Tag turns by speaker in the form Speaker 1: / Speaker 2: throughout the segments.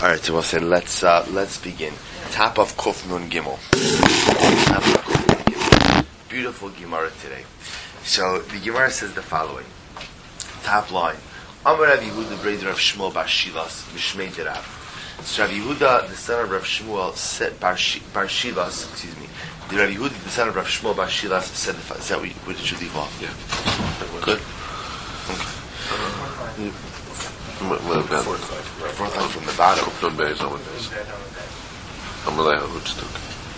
Speaker 1: All right, so we'll say let's begin. Top of Kuf Nun Gimel. Beautiful Gemara today. So the Gemara says the following. Top line. Amar Rav Yehuda brother of Shmuel bar Shilas Mishmei Derav. So Rav Yehuda, the son of Rav Shmuel, said bar Shilas. Excuse me. The Rav Yehuda, the son of Rav Shmuel bar Shilas, said the. Is that where did you leave off?
Speaker 2: Yeah.
Speaker 1: Good. Okay. Fourth line from the bottom.
Speaker 2: Kufnun Beis, Amar Beis. Amalei HaHutztuk.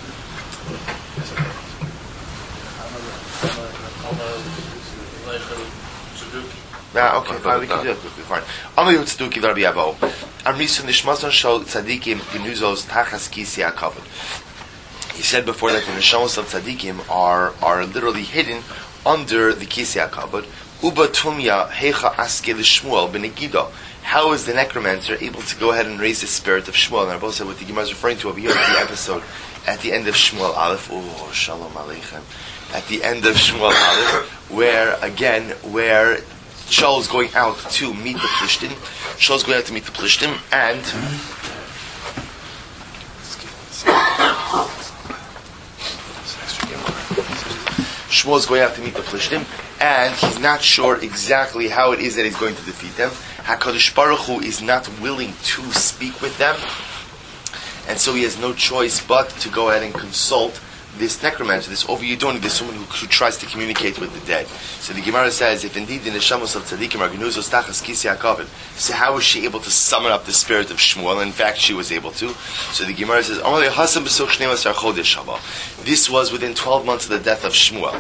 Speaker 1: Okay, fine, we can do that quickly, fine. Amalei HaHutztuk Rabbi Avo. Amrisu Nishmason Shal Tzadikim Genuzos Tachas Kisi HaKavod. He said before that the Neshamos of Tzadikim are literally hidden under the Kisi HaKavod. Uba Tumya Hecha Aske L'Shmuel B'Negido. How is the necromancer able to go ahead and raise the spirit of Shmuel? And I both said what the Gemara is referring to over here in the episode at the end of Shmuel Aleph. Oh, Shalom Aleichem. At the end of Shmuel Aleph, where Shaul is going out to meet the Plishtim. Shaul is going out to meet the Plishtim, and Shmuel is going out to meet the Plishtim, and he's not sure exactly how it is that he's going to defeat them. HaKadosh Baruch Hu is not willing to speak with them, and so he has no choice but to go ahead and consult this necromancer, this Oviyudoni, this woman who tries to communicate with the dead. So the Gemara says, if indeed the Neshamos of Tzadikim are Genuzos Tachas Kisi HaKavod, so how was she able to summon up the spirit of Shmuel? In fact, she was able to. So the Gemara says, this was within 12 months of the death of Shmuel.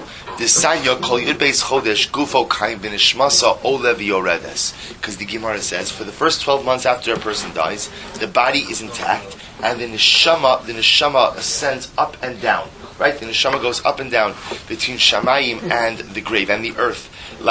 Speaker 1: Because the Gemara says, for the first 12 months after a person dies, the body is intact, and the neshama ascends up and down. Right? The neshama goes up and down between Shamayim and the grave and the earth.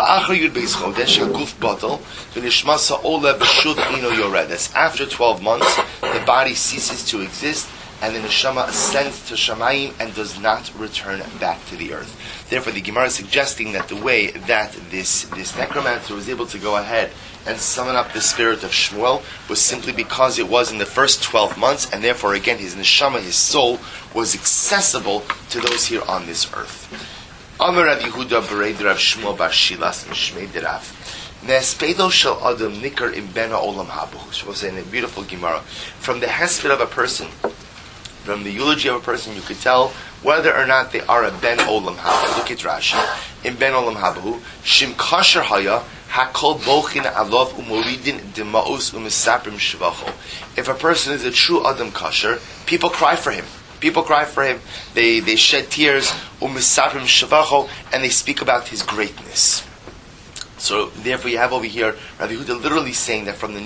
Speaker 1: After 12 months, the body ceases to exist, and the neshama ascends to Shamayim and does not return back to the earth. Therefore, the Gemara is suggesting that the way that this necromancer was able to go ahead and summon up the spirit of Shmuel was simply because it was in the first 12 months, and therefore, again, his neshama, his soul, was accessible to those here on this earth. Amar Rav Yehuda b'rei Rav Shmuel bar Shilas Mishmei Derav. Ne'espedo shel adam nikar im bena olam haba. She was saying a beautiful Gemara. From the hesped of a person, from the eulogy of a person, you could tell whether or not they are a ben olam haba. Look at Rashi. In ben olam habahu, shim kasher haya hakol bochin alov umoridin demaos umisaprim shvacho. If a person is a true adam kasher, people cry for him. People cry for him. They shed tears umisaprim shvacho, and they speak about his greatness. So therefore, you have over here Rav Yehuda literally saying that from the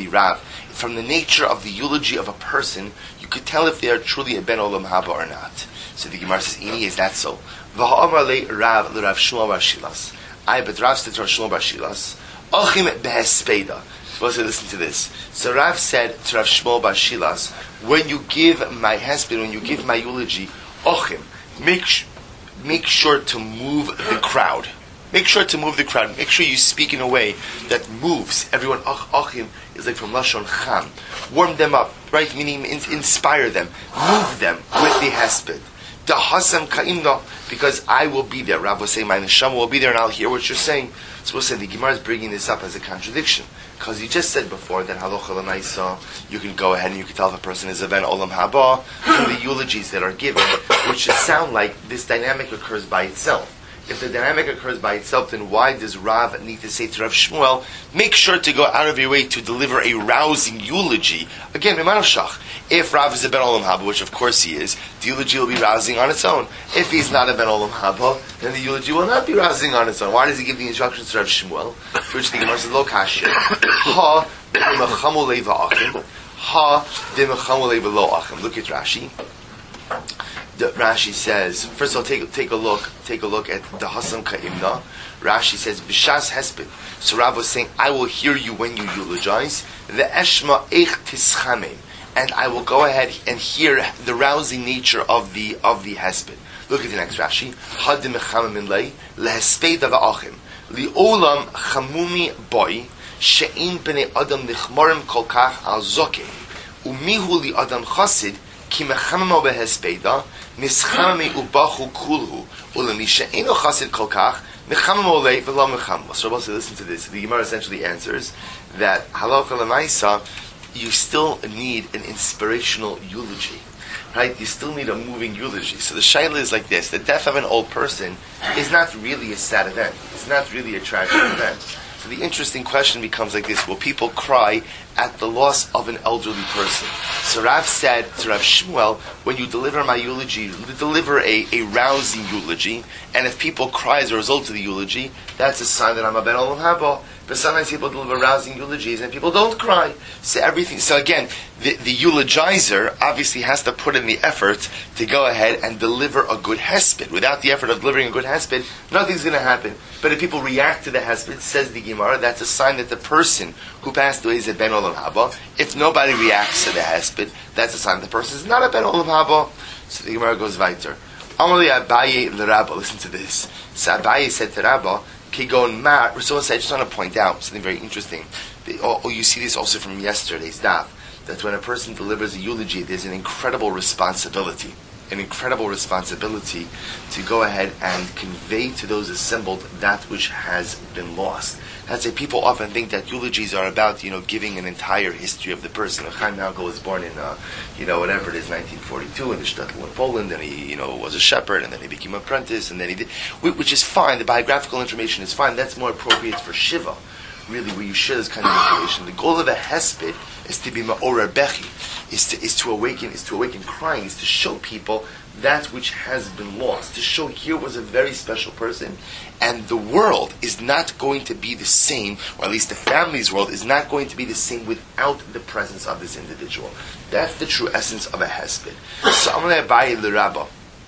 Speaker 1: nature of the eulogy of a person, you could tell if they are truly a ben olam haba or not. So the Gemara says, "Ini, is that so?" V'ha'amar le Rav l'Rav Shmuel bar Shilas. But Rav said to Rav Shmuel bar Shilas, "Ochim behespeda." Supposed to listen to this. So Rav said to Rav Shmuel bar Shilas, "When you give my hesped, when you give my eulogy, ochim, make sure to move the crowd." Make sure to move the crowd. Make sure you speak in a way that moves everyone. Achim is like from Lashon Cham. Warm them up, right? Meaning inspire them. Move them with the hesped. Dahasam ka'imna, because I will be there. Rav was saying, my neshama will be there and I'll hear what you're saying. So we'll say the Gemara is bringing this up as a contradiction. Because you just said before that halacha l'maisa, you can go ahead and you can tell if a person is a ben olam haba from the eulogies that are given, which should sound like this dynamic occurs by itself. If the dynamic occurs by itself, then why does Rav need to say to Rav Shmuel, make sure to go out of your way to deliver a rousing eulogy? Again, if Rav is a ben olam haba, which of course he is, the eulogy will be rousing on its own. If he's not a ben olam haba, then the eulogy will not be rousing on its own. Why does he give the instructions to Rav Shmuel? To which the Gemara says, lo kashya. Ha d'mechamu leiva achim. Ha d'mechamu leiva lo achim. Look at Rashi. Rashi says, first of all, take a look at the Hasam Ka'imna. Rashi says, B'shas Hesped. So Rav was saying, I will hear you when you eulogize. The Eshma Eich Tischamim. And I will go ahead and hear the rousing nature of the Hesped. Look at the next Rashi. Hadim Echamim Lei, Lehesped Ava'achim. Li'olam Chamumi Boi, She'in B'nei Adam Nichmorim Kolkach Al Zokim. Umihu li adam chasid ki mechamamo behespeda mischamame ubachu kulhu ulemisha eno chasid kolkach mechamamo le v'lo mechamo. So listen to this. The Gemara essentially answers that halacha l'maisa, you still need an inspirational eulogy. Right? You still need a moving eulogy. So the shaila is like this. The death of an old person is not really a sad event. It's not really a tragic event. So the interesting question becomes like this. Will people cry at the loss of an elderly person? So Rav said to Rav Shmuel, when you deliver my eulogy, deliver a rousing eulogy, and if people cry as a result of the eulogy, that's a sign that I'm a ben olam haba. But sometimes people deliver rousing eulogies and people don't cry. So again, the eulogizer obviously has to put in the effort to go ahead and deliver a good hesped. Without the effort of delivering a good hesped, nothing's going to happen. But if people react to the hesped, says the Gemara, that's a sign that the person who passed away is a ben olam haba. If nobody reacts to the hesped, that's a sign that the person is not a ben olam haba. So the Gemara goes weiter. Amali Abaye l'Rabba. Listen to this. So Abaye said to Rabba, Kigon Mar. So I just want to point out something very interesting. You see this also from yesterday's daf, that when a person delivers a eulogy, there's an incredible responsibility. An incredible responsibility to go ahead and convey to those assembled that which has been lost. That's why people often think that eulogies are about, giving an entire history of the person. Chaim Malko was born in, whatever it is, 1942 in the shtetl in Poland, and he, was a shepherd, and then he became an apprentice, and then he did, which is fine. The biographical information is fine. That's more appropriate for Shiva, really, where you share this kind of information. The goal of a hesped is to be ma'orer bechi, is to awaken crying, is to show people that which has been lost, to show here was a very special person, and the world is not going to be the same, or at least the family's world is not going to be the same without the presence of this individual. That's the true essence of a hesped. So Amalei Abaye l'Rabba.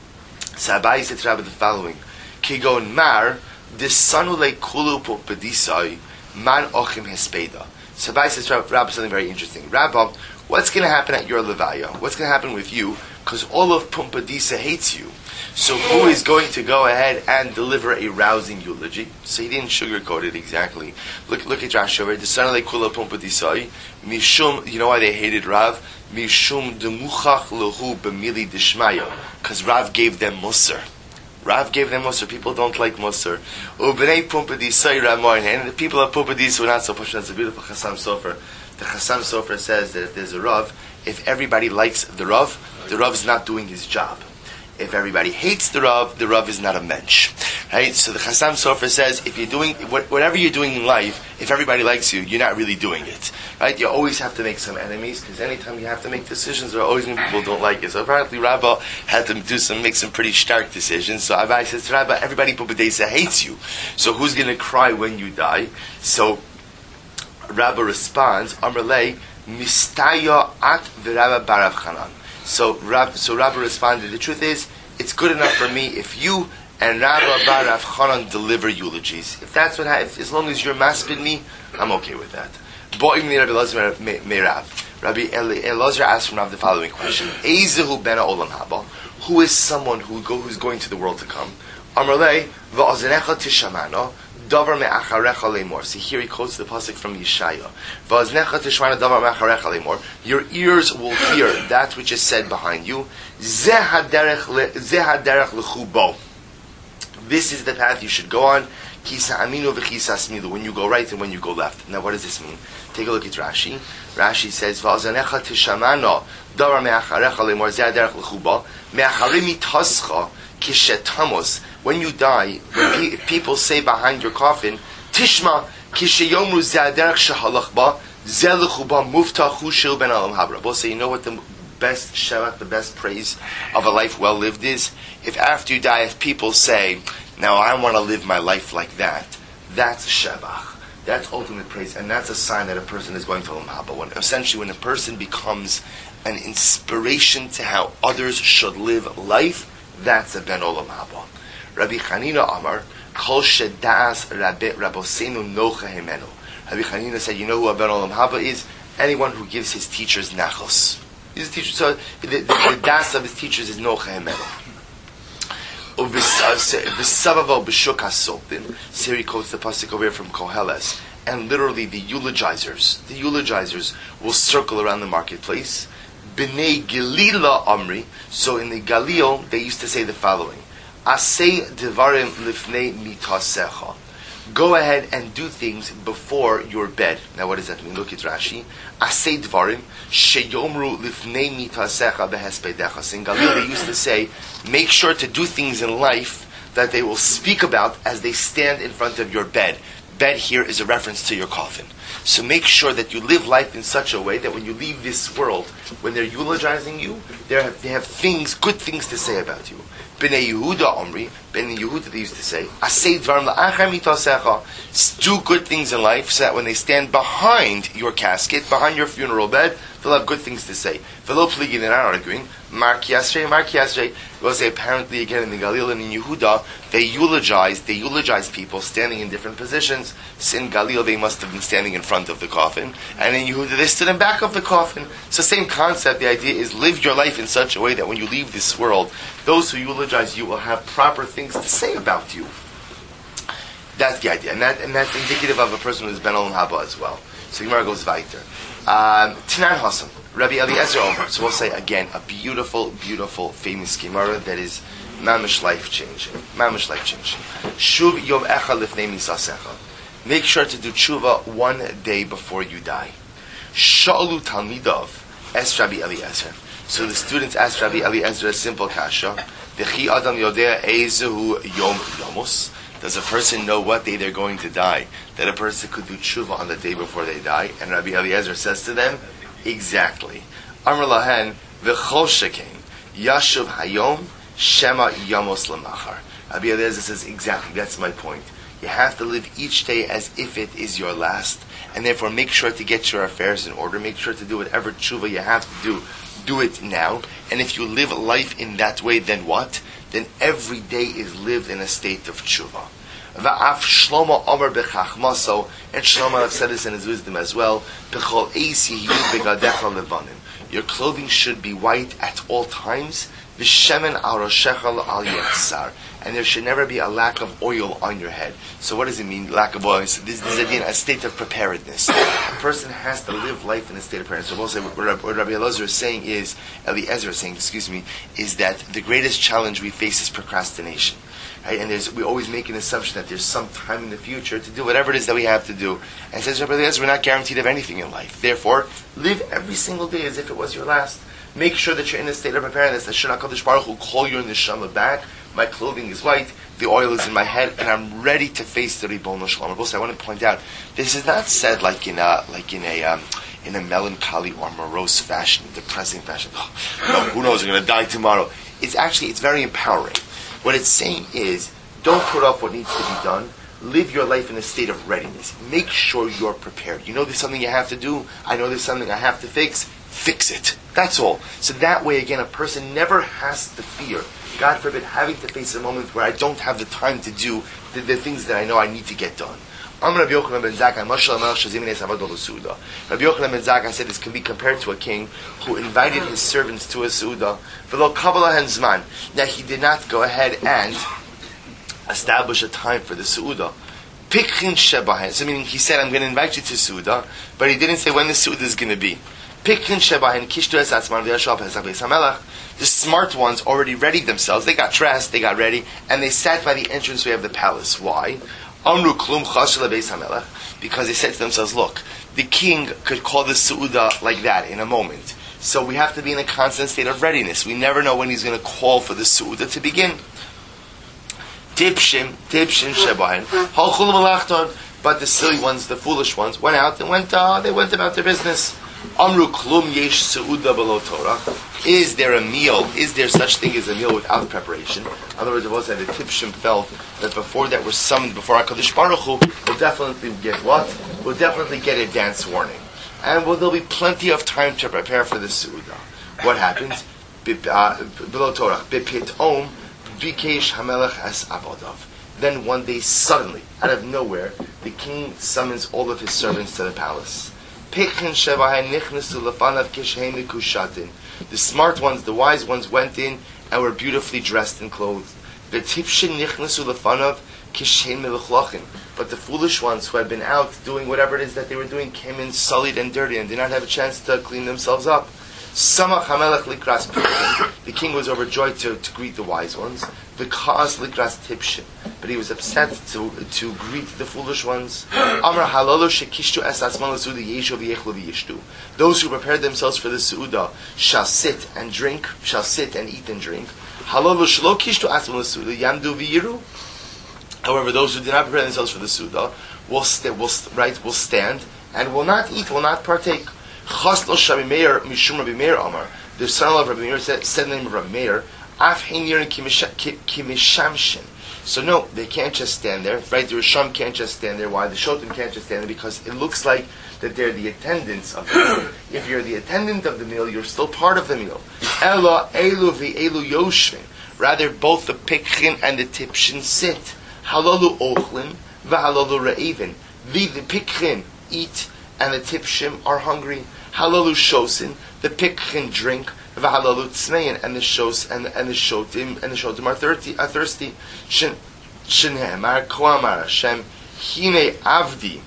Speaker 1: So Abaye said to Rabba the following: Kigon Mar Disanule Kulu Popedisai Man Ochim Hespeda. So Abaye says to Rabba something very interesting. Rabba, what's going to happen at your levaya? What's going to happen with you? Because all of Pumpadisa hates you. So who is going to go ahead and deliver a rousing eulogy? So he didn't sugarcoat it exactly. Look at Rashi over. The son of Kula Pumpadisai. Mishum, you know why they hated Rav? Mishum demuchach lehu b'mili dishmayo. Because Rav gave them musar. Rav gave them musar. People don't like musar. Ubnei Pumpadisai Ramoin. And the people of Pumpadisa were not so pushing. That's a beautiful Chassam Sofer. The Chassam Sofer says that if there's a Rav, if everybody likes the Rav is not doing his job. If everybody hates the Rav is not a mensch. Right? So the Chassam Sofer says, if you're doing, whatever you're doing in life, if everybody likes you, you're not really doing it. Right? You always have to make some enemies, because anytime you have to make decisions, there are always going to be people who don't like it. So apparently Rabba had to make some pretty stark decisions. So Abai says to Rabba, everybody in Pumbedisa hates you. So who's going to cry when you die? So Rabba responds, Amrlei, Mistaya at v'Rabba Barav Chanan. So Rabba responded, the truth is, it's good enough for me if you and Rabba Barav Chanan deliver eulogies. If that's what happens, as long as you're maspid me, I'm okay with that. Rabbi Elazar asked from Rav the following question: Eizehu ben olam haba? Who is someone who's going to the world to come? Amrlei va'azenecha tishamano. Davar me'acharecha lemor. See, here he quotes the pasuk from Yeshaya. V'aznecha tishmana davar me'acharecha lemor. Your ears will hear that which is said behind you. Zeh haderech lechubo. This is the path you should go on. Kisa aminu v'kisa smilu. When you go right and when you go left. Now, what does this mean? Take a look at Rashi. Rashi says, V'aznecha tishamana davar me'acharecha lemor. Zeh haderech lechubo. Me'acharimi tascha kishetamos. When you die, if people say behind your coffin, Tishma kishayomru zaderech shahalach ba zelechu ba muftachu shil ben alam habra. Both say, you know what the best shabbat, the best praise of a life well lived is? If after you die, if people say, now I want to live my life like that, that's shabach. That's ultimate praise, and that's a sign that a person is going to Olam Haba. Essentially, when a person becomes an inspiration to how others should live life, that's a ben Olam Haba. Rabbi Chanina Amar, Kol Shedas Rabosenu Nocha Himenu. Rabbi Chanina said, you know who a ben Olam Haba is? Anyone who gives his teachers nachos. He's a teacher, so the das of his teachers is Nocha Himenu. V'savavo b'shuk hasolpin. Here he quotes the pasuk over here from Koheles. and literally the eulogizers will circle around the marketplace. B'nei Galila Amri. So in the Galil, they used to say the following: Asay devarim lifnei mitasecha. Go ahead and do things before your bed. Now, what does that mean? Look at Rashi. Asay dvarim sheyomru lifnei mitasecha behespedecha. In Galil, they used to say, make sure to do things in life that they will speak about as they stand in front of your bed. Bed here is a reference to your coffin. So make sure that you live life in such a way that when you leave this world, when they're eulogizing you, they have things, good things to say about you. B'nei Yehuda Omri, B'nei Yehuda they used to say, Asay dvarim la'achar mitasecha. Do good things in life so that when they stand behind your casket, behind your funeral bed, they'll have good things to say. V'lo pligi, they're not arguing. Mark Yasrei. We'll say apparently again in the Galil and in Yehuda, they eulogize people standing in different positions. So in Galil they must have been standing in front of the coffin, and in Yehuda they stood in back of the coffin. So same concept. The idea is live your life in such a way that when you leave this world, those who eulogize you will have proper things to say about you. That's the idea, and that's indicative of a person who is Ben Olam Haba as well. So Gemara goes weiter. Tanan Hasan, Rabbi Eliezer Omer. So we'll say again a beautiful, beautiful, famous Gemara that is mamish life changing. Shuv yom echa lifnei misasecha. Make sure to do tshuva one day before you die. Sha'alu talmidav es Rabbi Eliezer. So the students asked Rabbi Eliezer a simple kasha. Dechi adam yodea ezehu yom yomus. Does a person know what day they're going to die? That a person could do tshuva on the day before they die? And Rabbi Eliezer says to them, exactly. Amar lahen v'chol shekain yashuv hayom shema yamos lamachar. Rabbi Eliezer says, exactly, that's my point. You have to live each day as if it is your last, and therefore make sure to get your affairs in order. Make sure to do whatever tshuva you have to do. Do it now. And if you live life in that way, then what? Then every day is lived in a state of tshuva. Va'af Shlomo Omer b'chachmaso, and Shlomo said this in his wisdom as well. B'chol eis yihiu begadecha levanim. Your clothing should be white at all times. V'shemen al roshecha al yetzar, and there should never be a lack of oil on your head. So what does it mean, lack of oil? So this is again a state of preparedness. A person has to live life in a state of preparedness. So we'll say what Rabbi Eliezer is saying is that the greatest challenge we face is procrastination. Right? And we always make an assumption that there's some time in the future to do whatever it is that we have to do. And says Rabbi Eliezer, we're not guaranteed of anything in life. Therefore, live every single day as if it was your last. Make sure that you're in a state of preparedness. That Shana Kadosh Baruch will call your neshama back. My clothing is white, the oil is in my head, and I'm ready to face the Ribono Shel Olam. Also, I want to point out, this is not said like in a melancholy or morose fashion, depressing fashion. No, who knows? We're going to die tomorrow. It's very empowering. What it's saying is, don't put off what needs to be done. Live your life in a state of readiness. Make sure you're prepared. You know there's something you have to do. I know there's something I have to fix. Fix it. That's all. So that way, again, a person never has to fear, God forbid, having to face a moment where I don't have the time to do the things that I know I need to get done. Rabbi Yochanan ben Zakkai said this can be compared to a king who invited his servants to a Su'udah. Now he did not go ahead and establish a time for the Su'udah. So meaning he said, I'm going to invite you to Su'udah, but he didn't say when the Su'udah is going to be. The smart ones already readied themselves. They got dressed, they got ready, and they sat by the entranceway of the palace. Why? Because they said to themselves, look, the king could call the Su'udah like that in a moment. So we have to be in a constant state of readiness. We never know when he's going to call for the Su'udah to begin. But the silly ones, the foolish ones, went out and went about their business. Amru klum yesh seuda below Torah. Is there a meal? Is there such thing as a meal without preparation? In other words, the Tipshim felt that before that we're summoned before HaKadosh Baruch Hu, we'll definitely get what? We'll definitely get advance warning. And there'll be plenty of time to prepare for the seuda. What happens? Below Torah. Bepitom bikesh hamelech es avodav. Then one day, suddenly, out of nowhere, the king summons all of his servants to the palace. The smart ones, the wise ones went in and were beautifully dressed and clothed. The But the foolish ones who had been out doing whatever it is that they were doing came in sullied and dirty and did not have a chance to clean themselves up. The king was overjoyed to greet the wise ones. But he was upset to greet the foolish ones. Those who prepared themselves for the Su'udah shall sit and eat and drink. However, those who did not prepare themselves for the Su'udah will stand and will not eat, will not partake. The son of Rabbi Meir said the name of Rabbi Meir. So no, they can't just stand there. Right, the Risham can't just stand there. Why? The Shotim can't just stand there because it looks like that they're the attendants of the meal. If you're the attendant of the meal, you're still part of the meal. Ela elu ve'elu yoshvin. Rather, both the pikchin and the tipshin sit. Halalu ochlin v'halalu re'evin. The pikchin eat and the tipshim are hungry. Halalu shosin, the pikchin drink. V'halalu tzmein, and the shotim are thirsty. Shenhemar koamar Hashem hine avdi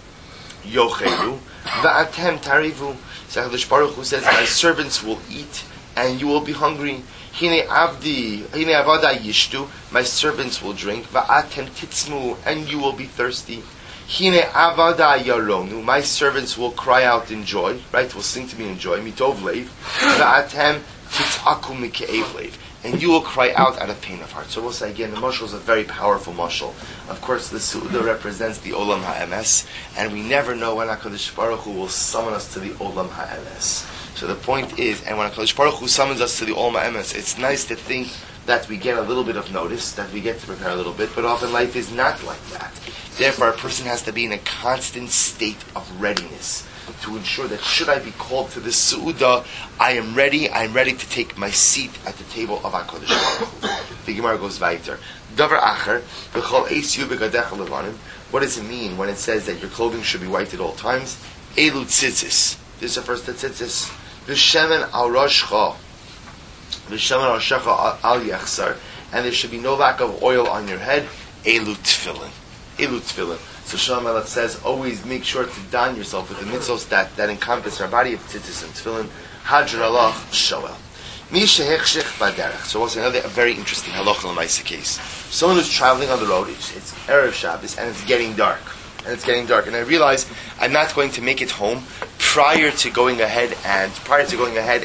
Speaker 1: yochelu va'atem tarivu. HaKadosh Baruch Hu says, my servants will eat and you will be hungry. Hine avada yishtu, my servants will drink. Va'atem titzmu, and you will be thirsty. Hine avada yaronu, my servants will cry out in joy, right? Will sing to me in joy. Mitov leiv. Va'atem titzaku mike'ev leiv, and you will cry out of pain of heart. So we'll say again, the mashal is a very powerful mashal. Of course, the Su'udah represents the Olam HaEmes, and we never know when HaKadosh Baruch Hu will summon us to the Olam HaEmes. So the point is, and when HaKadosh Baruch Hu summons us to the Olam HaEmes, it's nice to think that we get a little bit of notice, that we get to prepare a little bit, but often life is not like that. Therefore, a person has to be in a constant state of readiness to ensure that should I be called to the Su'udah, I am ready to take my seat at the table of HaKadosh Baruch Hu. The Gemara goes weiter. Davar acher, v'chol eis yu begadecha levanim. What does it mean when it says that your clothing should be white at all times? Elu tzitzis. This is the first tzitzis. V'shemen al roshcha. V'shemen al shecha al yechsar. And there should be no lack of oil on your head. Elu tefillin. Elu tefillin. So Shalom Melech says, always make sure to don yourself with the mitzvos that encompass our body of tzitzis and tefillin. Hadran Allah shoel. Mi shehechshich baderech. So also another very interesting halacha l'maisa case. Someone who's traveling on the road, it's Erev Shabbos, and it's getting dark. And I realize I'm not going to make it home prior to going ahead and prior to the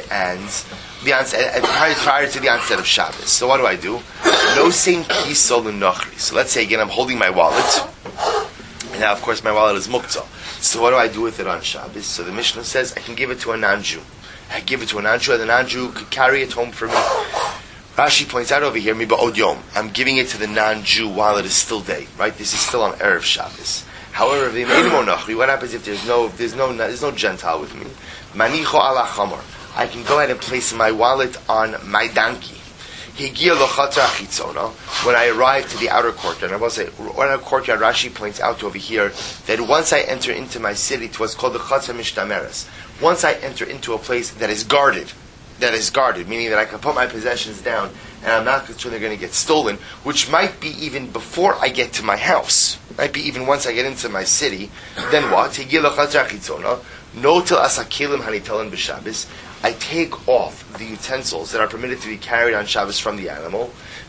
Speaker 1: onset of Shabbos. So what do? No sein kisol l'nochri. So let's say again, I'm holding my wallet. And now, of course, my wallet is muktzah. So what do I do with it on Shabbos? So the Mishnah says I can give it to a non-Jew. I give it to a non-Jew, and the non-Jew could carry it home for me. Rashi points out over here, mi ba'od yom. I'm giving it to the non-Jew while it is still day. Right? This is still on Erev Shabbos. However, what happens if there's no Gentile with me? Manicho ala chamor. I can go ahead and place my wallet on my donkey. When I arrive to the outer courtyard, I will say, outer courtyard, Rashi points out over here that once I enter into my city, it was called the Chatzar Mishtameres. Once I enter into a place that is guarded, meaning that I can put my possessions down and I'm not concerned they're going to get stolen, which might be even before I get to my house, might be even once I get into my city, then what? I take off the utensils that are permitted to be carried on Shabbos from the animal.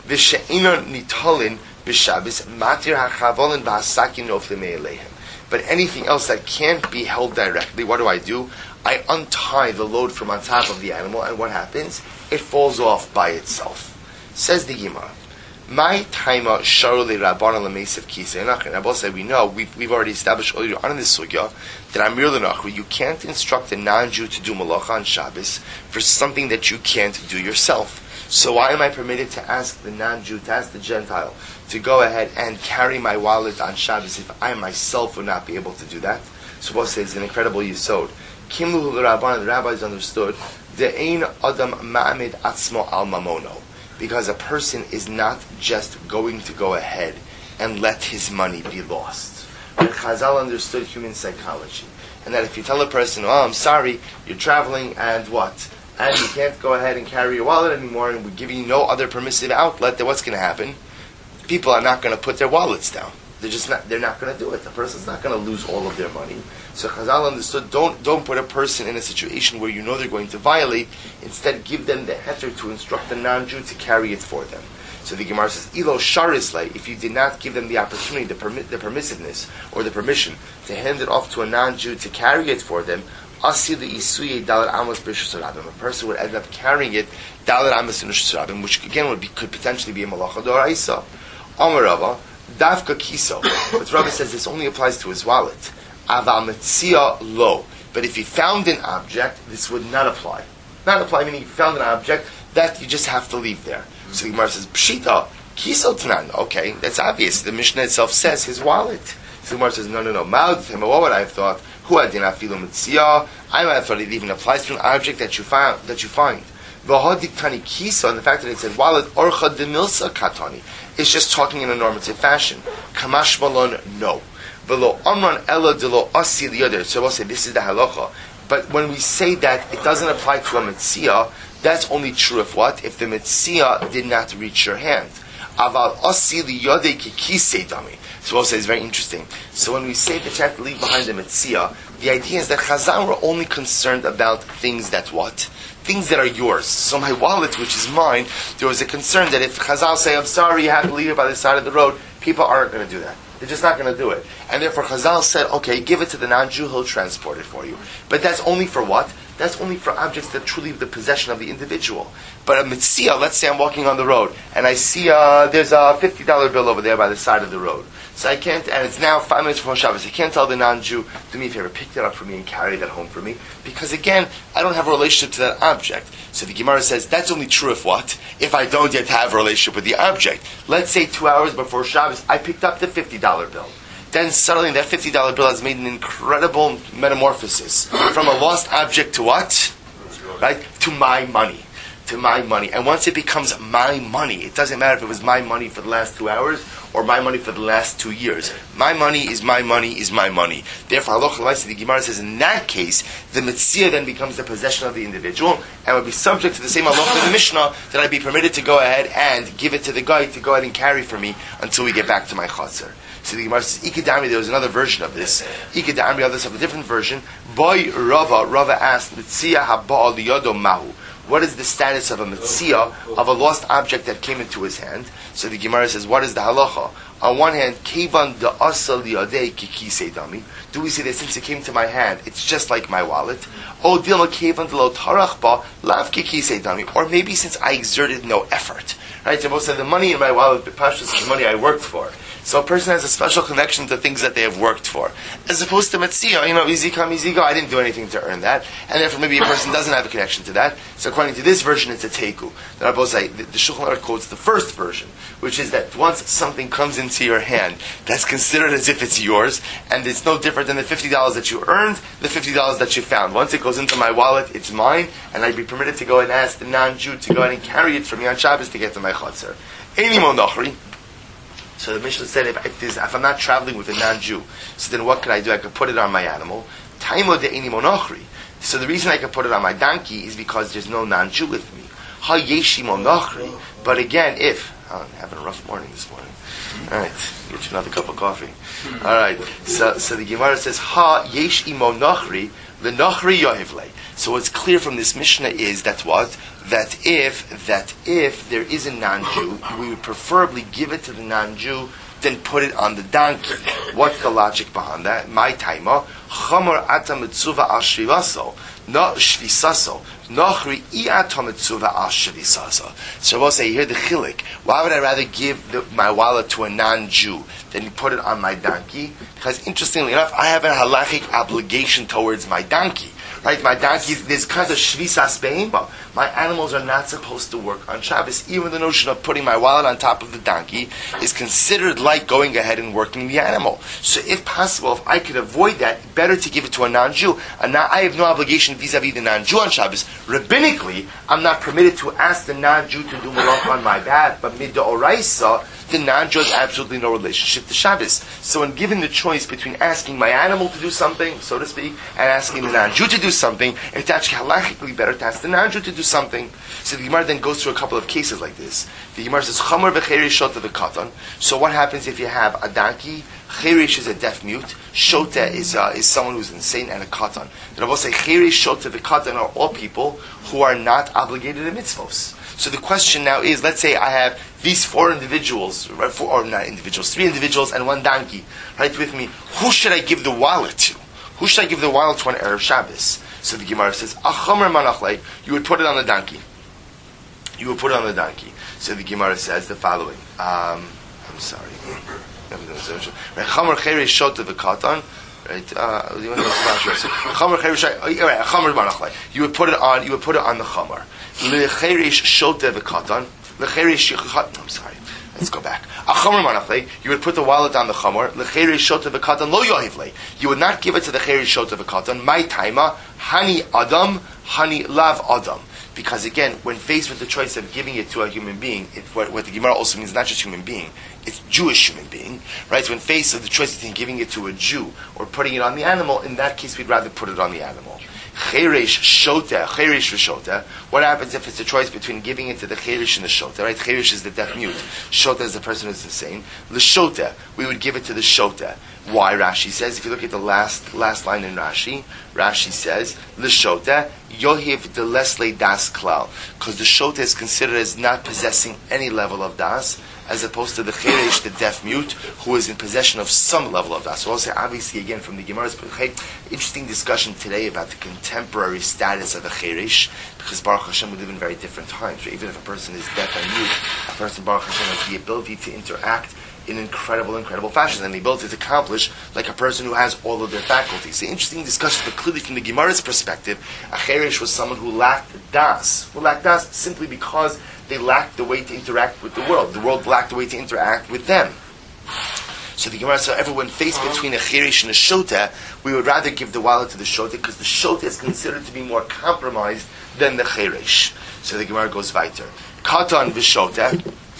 Speaker 1: But anything else that can't be held directly, what do? I untie the load from on top of the animal, and what happens? It falls off by itself. Says the Gemara, my taima sharuli rabbanan l'meisiv kisei nachri. And I will say, we know, we've already established earlier on in this sugya that Amir l'nachri, you can't instruct a non-Jew to do malacha on Shabbos for something that you can't do yourself. So why am I permitted to ask the non-Jew, to ask the Gentile, to go ahead and carry my wallet on Shabbos if I myself would not be able to do that? So we'll say it's an incredible yisod. Kimlu l'rabbanan, the rabbis understood, de'ein adam ma'amid atzmo al mamono. Because a person is not just going to go ahead and let his money be lost. And Chazal understood human psychology. And that if you tell a person, oh, I'm sorry, you're traveling and what? And you can't go ahead and carry your wallet anymore and we're giving you no other permissive outlet, then what's going to happen? people are not going to put their wallets down. They're not going to do it. The person's not going to lose all of their money. So Chazal understood, don't put a person in a situation where you know they're going to violate. Instead, give them the heter to instruct the non-Jew to carry it for them. So the Gemara says, Ilo sharislay, if you did not give them the opportunity, the permissiveness, or the permission to hand it off to a non-Jew to carry it for them, asi the isuye dalar amos b'rishus rabim. A person would end up carrying it dalar amos b'rishus rabim, which again could potentially be a malacha d'oraisa. Amar Rava, Davka kiso. But Rabbi says this only applies to his wallet. Ava metzia lo. But if he found an object, this would not apply. Not apply meaning if you found an object, that you just have to leave there. So the Gemara says, Pshita, kiso tanan. Okay, that's obvious. The Mishnah itself says his wallet. So the Gemara says, no. Ma'od, what would I have thought? Who I did not feel metzia? I might have thought it even applies to an object that you find. V'hodiktani kiso, and the fact that it said wallet orcha demilsa katani. It's just talking in a normative fashion. Kamash malon, no. V'lo amran ela de lo asi liyader. So we'll say this is the halacha. But when we say that it doesn't apply to a metzia, that's only true if what? If the metzia did not reach your hand. Aval asi liyader kikise dami. So we'll say it's very interesting. So when we say that you have to leave behind the metzia, the idea is that Chazal were only concerned about things that what? Things that are yours. So my wallet, which is mine, there was a concern that if Chazal say, I'm sorry, you have to leave it by the side of the road, people aren't going to do that. They're just not going to do it. And therefore Chazal said, okay, give it to the non-Jew, he'll transport it for you. But that's only for what? That's only for objects that truly the possession of the individual. But a mitzvah, let's say I'm walking on the road, and I see there's a $50 bill over there by the side of the road. So I can't, and it's now 5 minutes before Shabbos, I can't tell the non-Jew, do me a favor, pick that up for me and carry that home for me. Because again, I don't have a relationship to that object. So the Gemara says, that's only true if what? If I don't yet have a relationship with the object. Let's say 2 hours before Shabbos, I picked up the $50 bill. Then suddenly that $50 bill has made an incredible metamorphosis. From a lost object to what? Right? To my money. To my money. And once it becomes my money, it doesn't matter if it was my money for the last 2 hours or my money for the last 2 years. My money is my money is my money. Therefore, Halacha L'Maaseh, the Gemara says, in that case, the Metzia then becomes the possession of the individual and would be subject to the same Halacha of the Mishnah that I'd be permitted to go ahead and give it to the guy to go ahead and carry for me until we get back to my Chatzar. So the Gemara says, Ikadamri, there was another version of this. Ikadamri, others have a different version. Boy Rava asked, Metzia haba liyodo mahu. What is the status of a metzia, of a lost object that came into his hand? So the Gemara says, what is the halacha? On one hand, kevan da asa liyadei kikise dami. Do we say that since it came to my hand, it's just like my wallet? O dilma kevan de lo tarach ba lav kikise dami. Or maybe since I exerted no effort. Right? So most of the money in my wallet, is the money I worked for. So a person has a special connection to things that they have worked for. As opposed to metzia, easy come, easy go, I didn't do anything to earn that. And therefore maybe a person doesn't have a connection to that. So according to this version, it's a teiku. The Rabbi say, the Shulchan Aruch quotes the first version, which is that once something comes into your hand, that's considered as if it's yours, and it's no different than the $50 that you earned, the $50 that you found. Once it goes into my wallet, it's mine, and I'd be permitted to go and ask the non-Jew to go ahead and carry it from me on Shabbos to get to my Chatzar. Eini monochri. So the Mishnah said, if I'm not traveling with a non-Jew, so then what could I do? I could put it on my animal. Taimo de'eni monochri. So the reason I could put it on my donkey is because there's no non-Jew with me. Ha yeshi monochri. But again, I'm having a rough morning this morning. All right, get you another cup of coffee. All right, so the Gemara says, Ha yesh imo nochri, v'nochri yohivle. So what's clear from this Mishnah is that what? That if there is a non-Jew, we would preferably give it to the non-Jew than put it on the donkey. What's the logic behind that? My taima, chamor ata mitzuva al shvivaso, no shvisaso, nochri ata mitzuva al shvisaso. So we'll say here the chilik. Why would I rather give my wallet to a non-Jew than put it on my donkey? Because interestingly enough, I have a halachic obligation towards my donkey. Right, my donkey, there's kinds of shvisas behema. My animals are not supposed to work on Shabbos. Even the notion of putting my wallet on top of the donkey is considered like going ahead and working the animal. So if possible, if I could avoid that, better to give it to a non-Jew. I have no obligation vis-a-vis the non-Jew on Shabbos. Rabbinically, I'm not permitted to ask the non-Jew to do malach on my behalf, but mid'oraisa, The non-Jew has absolutely no relationship to Shabbos. So when given the choice between asking my animal to do something, so to speak, and asking the non-Jew to do something, it's actually halachically better to ask the non-Jew to do something. So the Gemara then goes through a couple of cases like this. The Gemara says, Chamor v'cheirish shota v'katan. So what happens if you have a donkey? Cheirish is a deaf mute. Shota is someone who's insane, and a katan. The Rabbi say Cheirish, Shota, v'katan are all people who are not obligated in mitzvos. So the question now is, let's say I have these 4 individuals, right, 3 individuals and 1 donkey, right with me. Who should I give the wallet to? Who should I give the wallet to on Erev Shabbos? So the Gemara says, Achomer manachlei, you would put it on the donkey. You would put it on the donkey. So the Gemara says the following. I'm sorry. Chamer cheirish shota v'katan. Right. You would put it on. You would put it on the chamer. Lecheirish shota v'katan. Lecheirish. I'm sorry. Let's go back. You would put the wallet on the chamer. Lecheirish shota v'katan lo yohivle. You would not give it to the cheirish shota v'katan. My taima hani adam hani lav adam. Because again, when faced with the choice of giving it to a human being, what the Gemara also means not just human being, it's Jewish human being, right? So when faced with the choice between giving it to a Jew or putting it on the animal, in that case we'd rather put it on the animal. Cheirish v'shota. What happens if it's a choice between giving it to the cheirish and the shota, right? Cheirish is the deaf mute. Shota is the person who's insane. The shota, we would give it to the shota. Why? Rashi says, if you look at the last line in Rashi says, L'shota, yohiv de lesle das klal. Because the shota is considered as not possessing any level of das, as opposed to the cheirish, the deaf mute, who is in possession of some level of das. So also, obviously, again, from the Gemara's interesting discussion today about the contemporary status of a cheirish, because Baruch Hashem, we live in very different times. Right? Even if a person is deaf and mute, a person, Baruch Hashem, has the ability to interact in incredible fashion, and the ability to accomplish like a person who has all of their faculties. The interesting discussion, but clearly from the Gemara's perspective, a cheirish was someone who lacked das. Simply because they lacked the way to interact with the world. The world lacked the way to interact with them. So the Gemara said, everyone faced between a cheirish and a shota, we would rather give the wallet to the shota, because the shota is considered to be more compromised than the cheirish. So the Gemara goes weiter. Katan v'shota,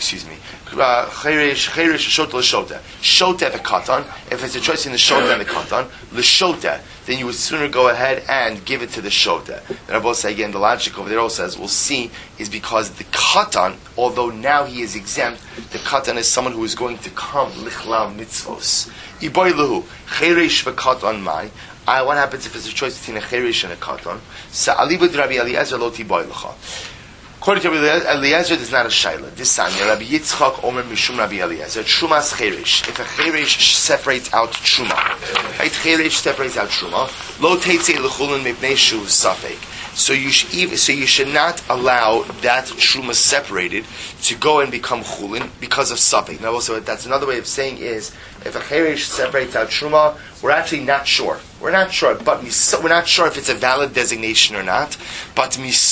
Speaker 1: cheirish shota l'shota. Shota v'katan. If it's a choice in the shota and the katan, l'shota, then you would sooner go ahead and give it to the shota. And I both say again, the logic over there also says, we'll see, is because the katan, although now he is exempt, the katan is someone who is going to come lichlal mitzvos. Iboy lehu cheirish v'katan mai. What happens if it's a choice between a cheirish and a katan? Sa'alibud Rabbi Eliezer lo tiboy lecha. According to Rabbi Eliezer, there's not a shaila. This Sanya, Rabbi Yitzchak Omer Mishum Rabbi Eliezer, Trumas Cheirish. If a Cheirish separates out Truma, right? Cheirish separates out Truma. Lo Teitzei L'chulun Mipnei Shu Safek. So you should not allow that Truma separated to go and become Chulin because of Safek. Now also, that's another way of saying is, if a Cheirish separates out Truma, we're actually not sure. We're not sure, but we're not sure if it's a valid designation or not. But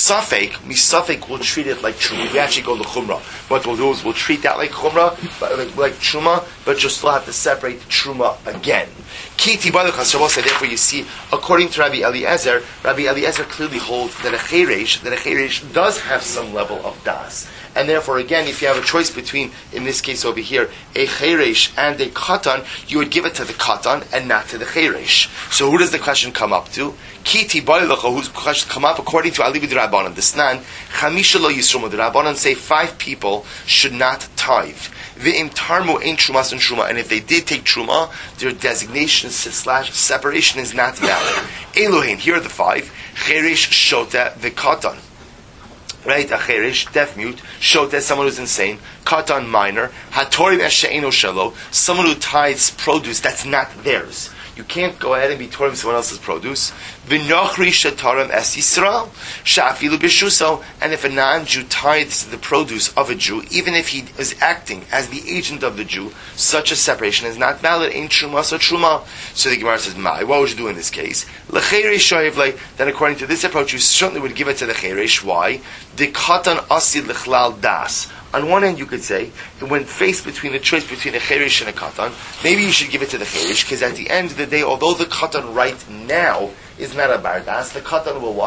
Speaker 1: misafek will treat it like truma. We actually go to chumrah. What we'll do is we'll treat that like chumrah, like truma, but you'll still have to separate the truma again. Therefore, you see, according to Rabbi Eliezer clearly holds that a cheirish does have some level of das. And therefore, again, if you have a choice between, in this case over here, a cheirish and a katan, you would give it to the katan and not to the cheirish. So who does the question come up to? Kiti Bailacha, whose question come up according to Alibi the Rabbanan. The Snan, Chamisha lo Yisrumu. The Rabbanan say 5 people should not tithe. Ve'im tarmu ein trumas and truma. And if they did take truma, their designation / separation is not valid. Elohim, here are the 5. Cheirish, shota, v'katan. Right, a cheirish, deaf mute, shota, someone who's insane, katan, minor, hatorim eshe'eno shelo, someone who tithes produce that's not theirs. You can't go ahead and be torim someone else's produce. V'nochri shetarim es Yisrael, sha'afilu b'shuso, and if a non-Jew tithes the produce of a Jew, even if he is acting as the agent of the Jew, such a separation is not valid. Ain't truma so truma. So the Gemara says, what would you do in this case? L'cheirish shoyevlei. Then according to this approach, you certainly would give it to the cheirish. Why? The katan asid l'chlal das. On one hand, you could say, when faced between a choice between a cheirish and a katan, maybe you should give it to the cheirish, because at the end of the day, although the katan right now is not a bardas, the katan will what?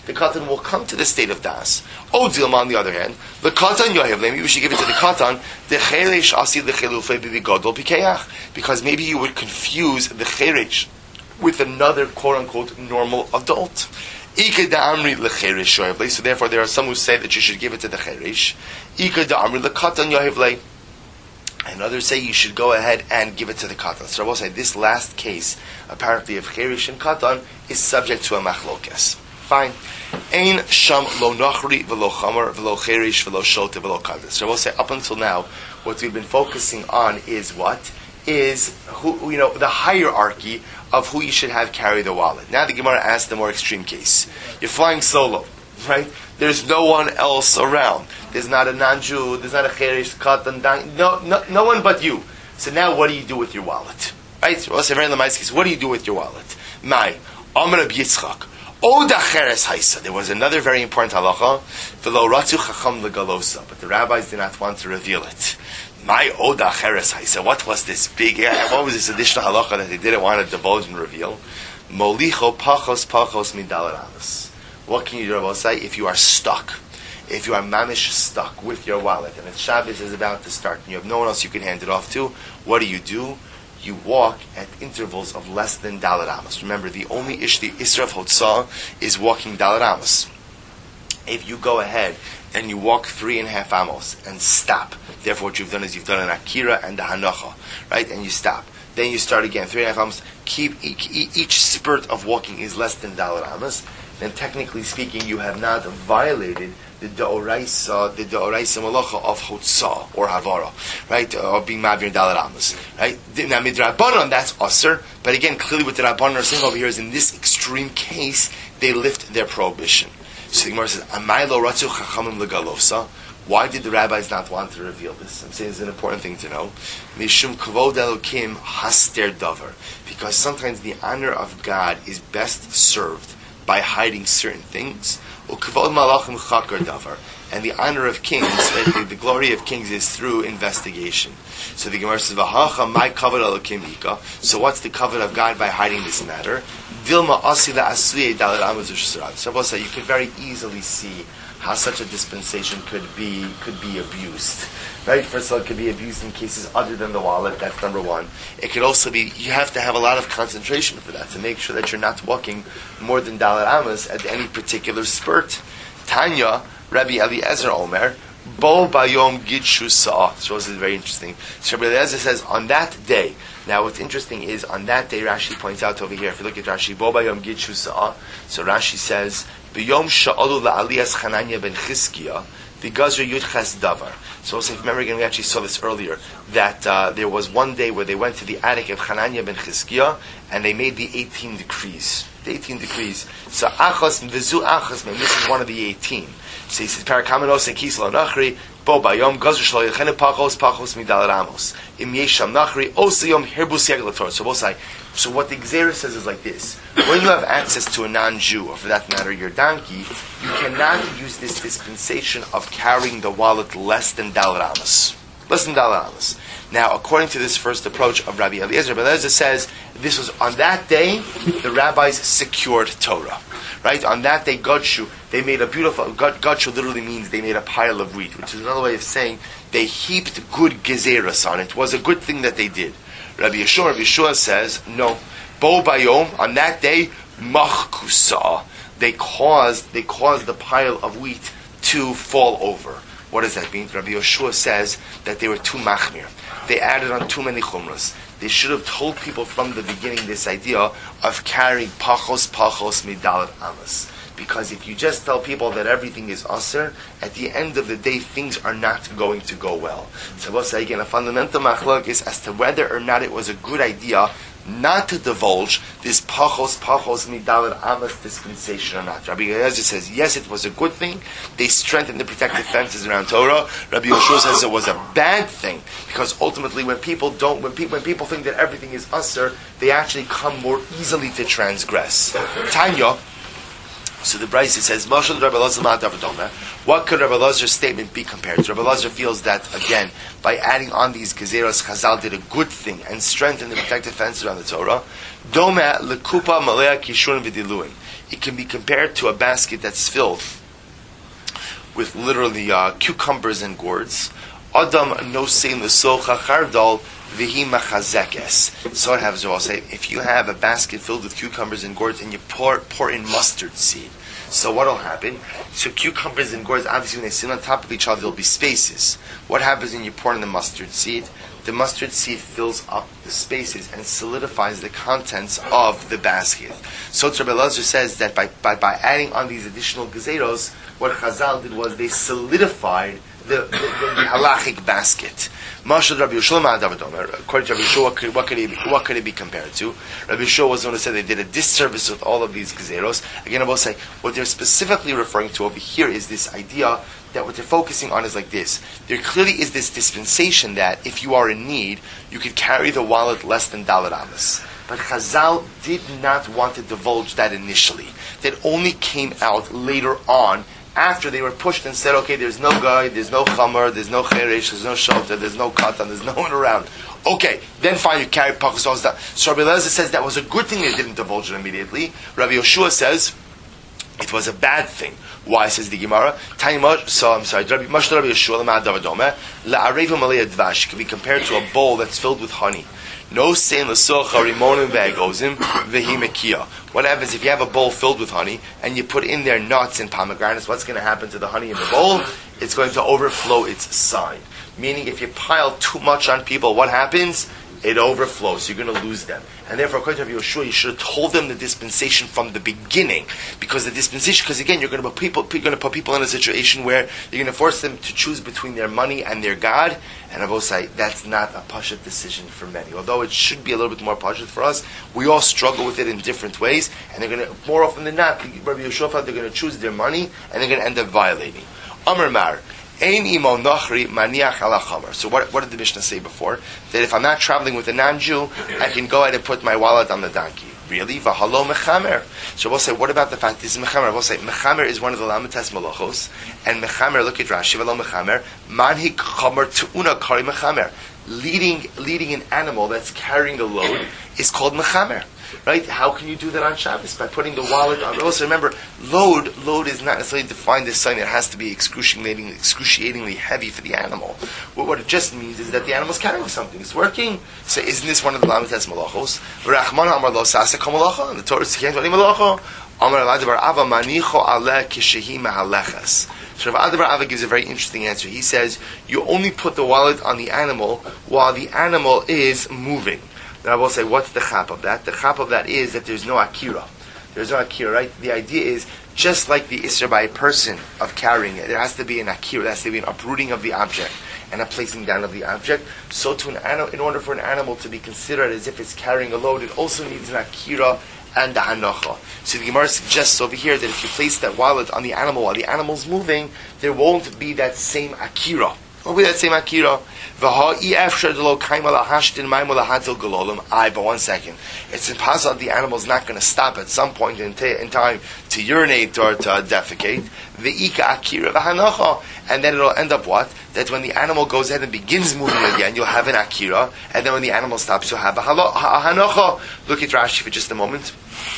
Speaker 1: the katan will come to the state of das. O dilma, on the other hand, the katan yohev, maybe we should give it to the katan, the cheresh asi the chelufe bigodol pikeach, because maybe you would confuse the cheresh with another quote-unquote normal adult. Ika da'amri lecheresh yohev, so therefore there are some who say that you should give it to the cheresh. Ika da'amri lekatan yohev, and others say you should go ahead and give it to the katan. So I will say this last case, apparently of cheresh and katan, is subject to a machlokes. Fine. Ein sham lo nachri v'lo chamar v'lo cheresh v'lo shote v'lo katan. So I will say up until now, what we've been focusing on is what? Is who, the hierarchy of who you should have carry the wallet. Now the Gemara asks the more extreme case. You're flying solo, right? There's no one else around. There's not a non-Jew. There's not a cheresh, katan, no one but you. So now, what do you do with your wallet? Right? What do you do with your wallet? Mai Amar Rabbi Yitzchak. Oda cheres haisa. There was another very important halacha. V'lo ratzu chacham legalosa, but the rabbis did not want to reveal it. My oda cheres haisa. What was this big? What was this additional halacha that they didn't want to divulge and reveal? Molicho pachos midalad amas. What can you do, Rabbi say, if you are stuck? If you are mamish stuck with your wallet, and Shabbos is about to start, and you have no one else you can hand it off to, what do? You walk at intervals of less than dalad amos. Remember, the Isra of Hotzah is walking dalad amos. If you go ahead and you walk 3.5 amos and stop, therefore what you've done is you've done an akira and a hanacha, right? And you stop. Then you start again, 3.5 amos. Keep each spurt of walking is less than dalad amos. Then technically speaking, you have not violated the deoraisa malacha of hotzah or havara, right? Or being mavir dalad amos, right? Now midrabanan, that's aser, but again, clearly what the rabbanan are saying over here is in this extreme case, they lift their prohibition. So the Gemara says, "Amai lo ratzu chachamim legalosa." Why did the rabbis not want to reveal this? I'm saying it's an important thing to know. Mishum kvod elokim haster davar, because sometimes the honor of God is best served by hiding certain things. And the honor of kings, the glory of kings is through investigation. So the Gemara says, so what's the covenant of God by hiding this matter? So you can very easily see how such a dispensation could be abused. Right? First of all, it could be abused in cases other than the wallet. That's number one. It could also be, you have to have a lot of concentration for that to make sure that you're not walking more than dalad amos at any particular spurt. Tanya, Rabbi Eliezer Omer, Bo Bayom Gidshu Sa'ah. So this is very interesting. So Rabbi Eliezer says, on that day, now what's interesting is, on that day, Rashi points out over here, if you look at Rashi, Bo Bayom Gidshu Sa'ah, so Rashi says, B'yom Sha'olu La'aliyas Chananya ben Chizkiah, the Gazra Yudches Davar. So if you remember again, we actually saw this earlier, that there was one day where they went to the attic of Hananiah ben Chizkiah, and they made the 18 decrees. The 18 decrees. So Achos, Vizu Achos, this is one of the 18. So he says, Parakamenos and Kisla Nachri, Bo Bayom, Gazra Shlo Yechene Pachos, Pachos Midal Ramos. Im Yesham Nachri, Osayom Herbus Yaglator. So both say, so what the Gzera says is like this. When you have access to a non-Jew, or for that matter your donkey, you cannot use this dispensation of carrying the wallet less than dalad amos. Less than dalad amos. Now, according to this first approach of Rabbi Eliezer, Rabbi Eliezer says this was on that day the rabbis secured Torah. Right? On that day, Godshu, they made a beautiful, Godshu literally means they made a pile of wheat, which is another way of saying they heaped good gezeras on it. It was a good thing that they did. Rabbi Yeshua says, no. Bo Bayom, on that day, Machkusa, they caused the pile of wheat to fall over. What does that mean? Rabbi Yeshua says that they were too machmir. They added on too many chumras. They should have told people from the beginning this idea of carrying pachos midalad amas. Because if you just tell people that everything is aser, at the end of the day, things are not going to go well. So we'll say again, a fundamental machlok is as to whether or not it was a good idea not to divulge this pachos midalad amas dispensation or not. Rabbi Eliezer says, yes, it was a good thing. They strengthened the protective fences around Torah. Rabbi Yoshua says it was a bad thing because ultimately, when people think that everything is aser, they actually come more easily to transgress. Tanya. So the Brisa says, what could Rabbi Elazar's statement be compared to? Rabbi Elazar feels that, again, by adding on these gezeros, Chazal did a good thing and strengthened the protective fence around the Torah. it can be compared to a basket that's filled with literally cucumbers and gourds. Adam nosein l'socha chardal v'hi machazekes. So I have Zohar say, if you have a basket filled with cucumbers and gourds and you pour in mustard seed, so what will happen? So cucumbers and gourds, obviously when they sit on top of each other, there'll be spaces. What happens when you pour in the mustard seed? The mustard seed fills up the spaces and solidifies the contents of the basket. So Rabbi Elazar says that by adding on these additional gezeros, what Chazal did was they solidified the halachic basket. Mashal Rabbi Yeshua, according to Rabbi Yeshua, what could it be compared to? Rabbi Yeshua was going to say they did a disservice with all of these gezeros. Again, I will say what they're specifically referring to over here is this idea that what they're focusing on is like this. There clearly is this dispensation that if you are in need, you could carry the wallet less than Dalet Amos. But Chazal did not want to divulge that initially. That only came out later on, after they were pushed and said, okay, there's no guy, there's no chamer, there's no cheresh, there's no shelter, there's no katan, there's no one around. Okay, then fine, you carry pachos. So Rabbi Elazar says that was a good thing they didn't divulge it immediately. Rabbi Yoshua says it was a bad thing. Why, says the Gemara? So I'm sorry. Rabbi Yoshua la'arevu malei advash can be compared to a bowl that's filled with honey. No sein l'socha rimonim ve'egozim ve'himekia. What happens if you have a bowl filled with honey and you put in there nuts and pomegranates? What's going to happen to the honey in the bowl? It's going to overflow its side. Meaning, if you pile too much on people, what happens? It overflows. You're going to lose them. And therefore, according to Yeshua, you should have told them the dispensation from the beginning. Because the dispensation, because again, you're going to put people in a situation where you're going to force them to choose between their money and their God. And I will say, that's not a pashut decision for many. Although it should be a little bit more pashut for us, we all struggle with it in different ways. And they're going to, more often than not, Rabbi Yeshua thought they're going to choose their money and they're going to end up violating. Amar Mar. Ein imo nachri maniach ala chamer. So what did the Mishnah say before? That if I'm not traveling with a non-Jew, I can go ahead and put my wallet on the donkey. Really? V'halo mechamer. So we'll say, what about the fact this is mechamer? We'll say, mechamer is one of the lamites malachos, and mechamer, look at Rashi, v'halo mechamer, manhi chamer tu'una kari mechamer. Leading an animal that's carrying a load is called mechamer. Right? How can you do that on Shabbos? By putting the wallet on. Also remember, load is not necessarily defined as something that has to be excruciatingly heavy for the animal. What it just means is that the animal's carrying something. It's working. So isn't this one of the lamites malachos? Rachman amar lo sasa kamalacha. And the Torah says, "Can't do any malacha." Amar Adabar Ava manicho aleh kishehi mahalechas. So Rav Adabar Ava gives a very interesting answer. He says, you only put the wallet on the animal while the animal is moving. Now I will say, what's the chap of that? The chap of that is that there's no akira. There's no akira, right? The idea is, just like the isra by a person of carrying it, there has to be an akira, there has to be an uprooting of the object and a placing down of the object. So to an animal, in order for an animal to be considered as if it's carrying a load, it also needs an akira and a hanocha. So the Gemara suggests over here that if you place that wallet on the animal while the animal's moving, there won't be that same akira. But one second. It's impossible the animal's not going to stop at some point in time to urinate or to defecate. And then it'll end up what? That when the animal goes ahead and begins moving again, you'll have an akira. And then when the animal stops, you'll have a hanocha. Look at Rashi for just a moment.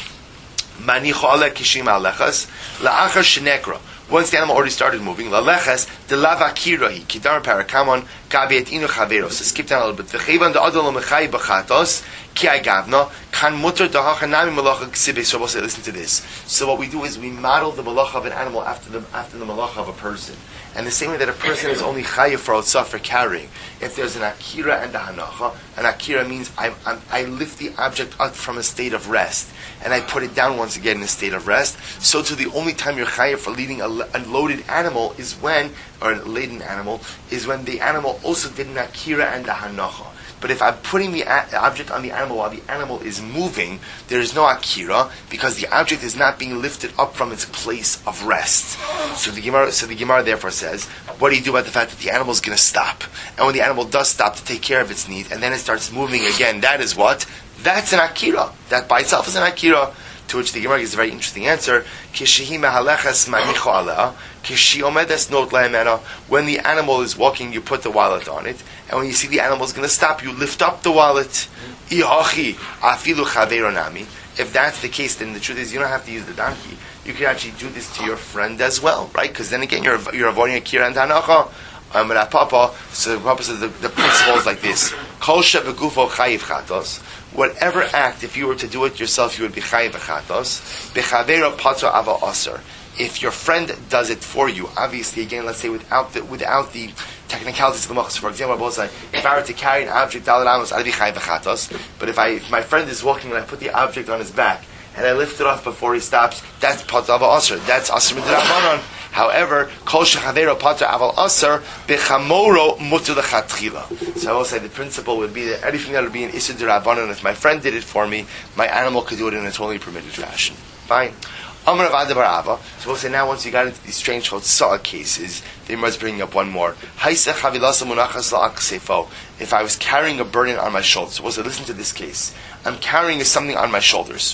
Speaker 1: Once the animal already started moving, laleches de lavakirahi kidar parakamon gabiet inu chaveros. So skip down a little bit. V'chevan de adol mechai b'chatos ki agavna kan muter dahachanami malacha ksibe. So we'll say, listen to this. So what we do is we model the malacha of an animal after the malacha of a person. And the same way that a person is only chayiv for otzah for carrying. If there's an akira and a hanacha, an akira means I lift the object up from a state of rest and I put it down once again in a state of rest. So to the only time you're chayiv for leading a loaded animal is when, or a laden animal, is when the animal also did an akira and a hanacha. But if I'm putting the object on the animal while the animal is moving, there is no akira because the object is not being lifted up from its place of rest. So the Gemara therefore says, what do you do about the fact that the animal is going to stop? And when the animal does stop to take care of its needs, and then it starts moving again, that is what? That's an akira. That by itself is an akira. To which the Gemara gives a very interesting answer. When the animal is walking, you put the wallet on it. And when you see the animal is going to stop, you lift up the wallet. if that's the case, then the truth is you don't have to use the donkey. You can actually do this to your friend as well, right? Because then again, you're avoiding a kira and hanacha. So the purpose of the principle is like this: Kol shebegufo chayiv chatos. Whatever act, if you were to do it yourself, you would be chayiv chatos. Bechavero pato ava aser. If your friend does it for you, obviously, again, let's say without the technicalities of the machzor. For example, if I were to carry an object daled amos, I'd be chayiv chatos. But if my friend is walking and I put the object on his back and I lift it off before he stops, that's pato ava aser. That's aser midrabanan. However, kol shechavero pater aval aser bechamoro mutu lechatchila. So I will say the principle would be that everything that would be an isur d'Rabbanan, if my friend did it for me, my animal could do it in a totally permitted fashion. Fine. Amar Avad bar Ava. So we'll say now once you got into these strange chotzah cases, the Gemara is bringing up one more. If I was carrying a burden on my shoulders, so we'll say listen to this case. I'm carrying something on my shoulders.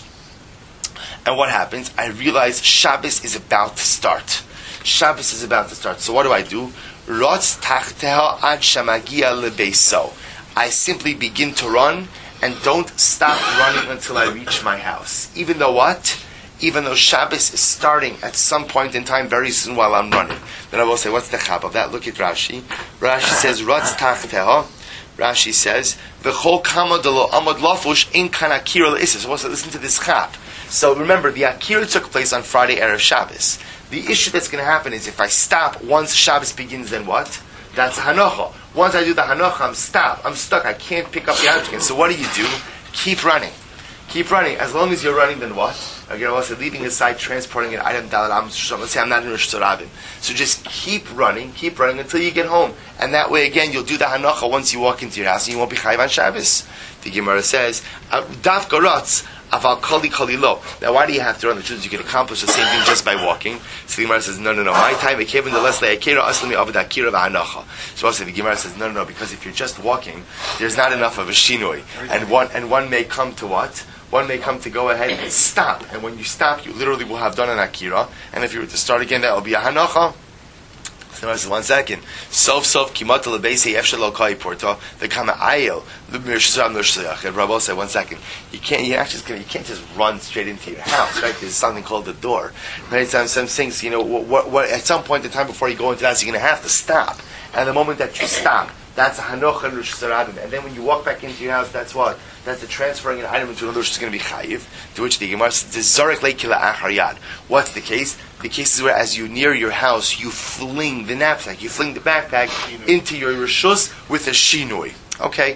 Speaker 1: And what happens? I realize Shabbos is about to start. Shabbos is about to start. So what do? Rotz tachteha ad shamagia lebeiso. I simply begin to run and don't stop running until I reach my house. Even though what? Even though Shabbos is starting at some point in time very soon while I'm running. Then I will say, what's the chab of that? Look at Rashi. Rashi says, Rotz tachteha. Rashi says, V'chol kama delo amod lafush in kan akira le'isser. So listen to this chab. So remember, the akira took place on Friday Erev Shabbos. The issue that's going to happen is if I stop once Shabbos begins, then what? That's hanocha. Once I do the hanocha, I'm stuck. I can't pick up the object. So what do? Keep running. Keep running. As long as you're running, then what? Again, also leaving aside transporting an item down. Let's say I'm not in Rosh Hashanah. So just keep running until you get home. And that way, again, you'll do the hanocha once you walk into your house, and you won't be chayiv on Shabbos. The Gemara says, Daf garotz. Aval kali kali lo. Now, why do you have to run? The truth is you can accomplish the same thing just by walking. So the Gemara says, no. My time, it came in the less le'akira aslami of akira v'hanacha. So also the Gemara says, no, because if you're just walking, there's not enough of a shinoi. And one may come to what? One may come to go ahead and stop. And when you stop, you literally will have done an akira. And if you were to start again, that will be a hanacha. So the Gemara says, 1 second. Sof kimata lebeisi efshel lo kai porto the kama ayel l'mirsham l'shliach. And Rabbi said, 1 second. You can't just run straight into your house, right? There's something called the door, right? Some things, what at some point in time before you go into that, you're going to have to stop. And the moment that you stop, that's a hanocha and Rosh Hashanah. And then when you walk back into your house, that's what? That's the transferring an item into another which is going to be chayiv. To which the Gemara says, "Zarek leikila achar yad." What's the case? The case is where, as you near your house, you fling the knapsack, you fling the backpack into your rishus with a shinoi. Okay.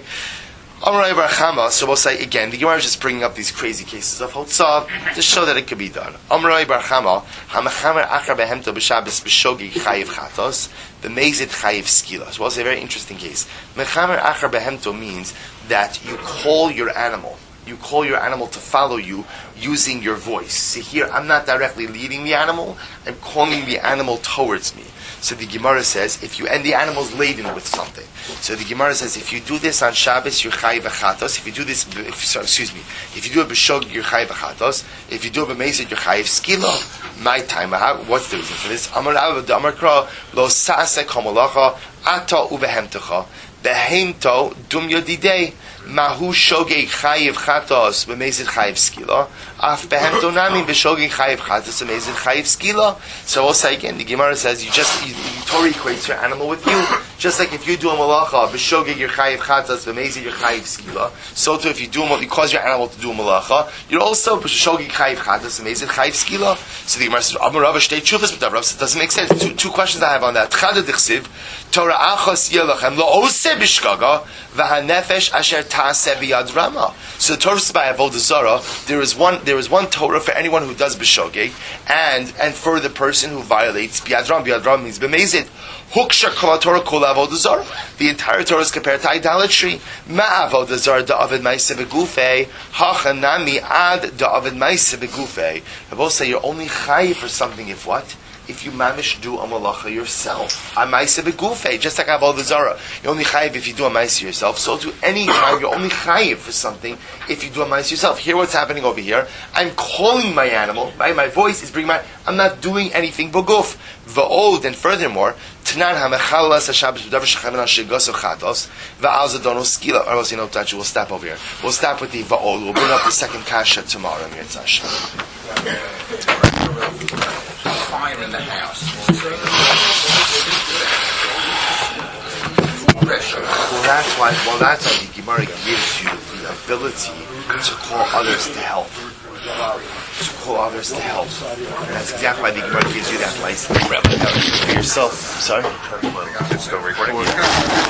Speaker 1: So we'll say again, the Gemara is just bringing up these crazy cases of Hotzah to show that it could be done. The mezid chayiv skila. So we'll say a very interesting case. Mechamer achar behemto means that you call your animal. You call your animal to follow you using your voice. See here, I'm not directly leading the animal, I'm calling the animal towards me. So the Gemara says, and the animal's laden with something. So the Gemara says, if you do this on Shabbos, you're chayiv v'chatos. If you do it b'shog, you're chayiv v'chatos. If you do it b'mezid, you're chayiv skila. My time, what's the reason for this? Amar kra, lo sa'asek hamolacha, ata ubehemtecha, behemto dum yodidei. Mahu shogeg chayiv chatos b'mezid chayiv skila. Af behemto nami b'shogeg chayiv chatos b'mezid chayiv skila. So we'll say again, the Gemara says you Torah equates your animal with you. Just like if you do a malacha b'shogeg your chayiv chatos b'mezid your chayiv skila. So too if you cause your animal to do a malacha, you're also b'shogeg chayiv chatos b'mezid chayiv skila. So the Gemara says, Amar Rav shtei tshuvas, but Rav says it doesn't make sense. Two questions I have on that. Chada dichsiv Torah achos yelachem lo oseh b'shgaga v'hanefesh asher. So the Torah says by Avodah Zarah, there is one Torah for anyone who does b'shogeg, and for the person who violates biadram. Biadram means b'mezid. Huksha kol Torah kol Avodah Zarah. The entire Torah is compared to idolatry. Ma Avodah Zarah da'avid ma'aseh begufei hachanami ad da'avid ma'aseh begufei. I will say you're only chayiv for something if what? if you mamish do a malacha yourself. A ma'aseh begufe, just like avodah zara. You're only chayiv if you do a ma'aseh yourself. So to any time, you're only chayiv for something if you do a ma'aseh yourself. Hear what's happening over here. I'm calling my animal. My voice is bringing I'm not doing anything beguf. Va'od, and furthermore, Tanan ha'mechalas ha'shabbos b'davar shechaven ha'shegas chatos va'al zadono skila. Or else, we'll stop over here. We'll stop with the va'od. We'll bring up the second kasha tomorrow. Mitzvah Hashem.
Speaker 3: Fire in the house.
Speaker 1: Well, that's why the Gemara gives you the ability to call others to help. And that's exactly why the Gemara gives you that license. For yourself. Sorry?
Speaker 2: It's still recording.